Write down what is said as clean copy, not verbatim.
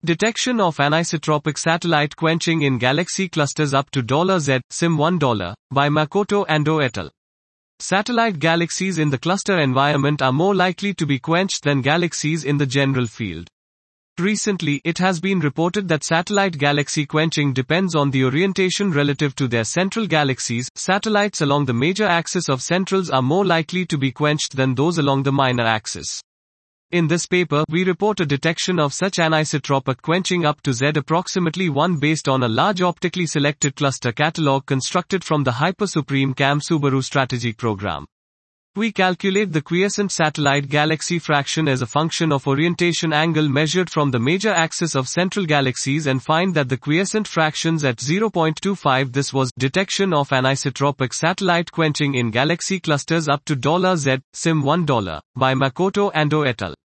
Detection of anisotropic satellite quenching in galaxy clusters up to $Z, SIM $1, by Makoto Ando et al. Satellite galaxies in the cluster environment are more likely to be quenched than galaxies in the general field. Recently, it has been reported that satellite galaxy quenching depends on the orientation relative to their central galaxies. Satellites along the major axis of centrals are more likely to be quenched than those along the minor axis. In this paper, we report a detection of such anisotropic quenching up to Z approximately 1 based on a large optically selected cluster catalog constructed from the Hyper Supreme CAM Subaru strategic program. We calculate the quiescent satellite galaxy fraction as a function of orientation angle measured from the major axis of central galaxies and find that the quiescent fractions at 0.25. This was detection of anisotropic satellite quenching in galaxy clusters up to $Z, SIM $1, by Makoto Ando et al.